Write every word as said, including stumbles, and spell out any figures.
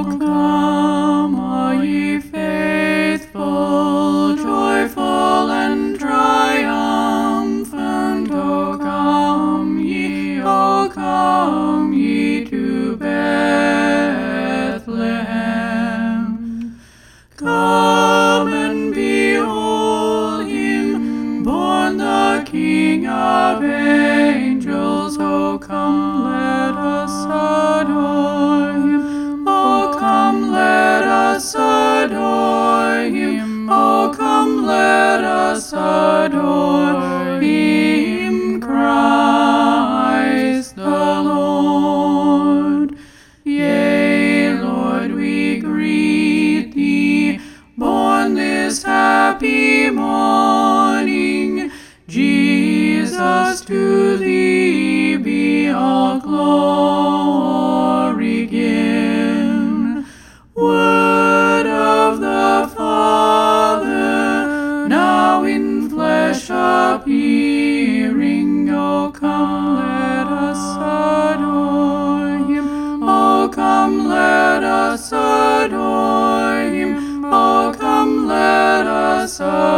O come, all ye faithful, joyful and triumphant. O come ye, O come ye to Bethlehem. Come and behold him, born the King of angels. O come, let us adore him. O come, let us adore him. O come, let us adore him, Christ the Lord. Yea, Lord, we greet thee, born this happy morning. Jesus, to thee be all glory given. Word of the Father, now in flesh appearing. O come, let us adore him. O come, let us adore him. O come, let us adore him.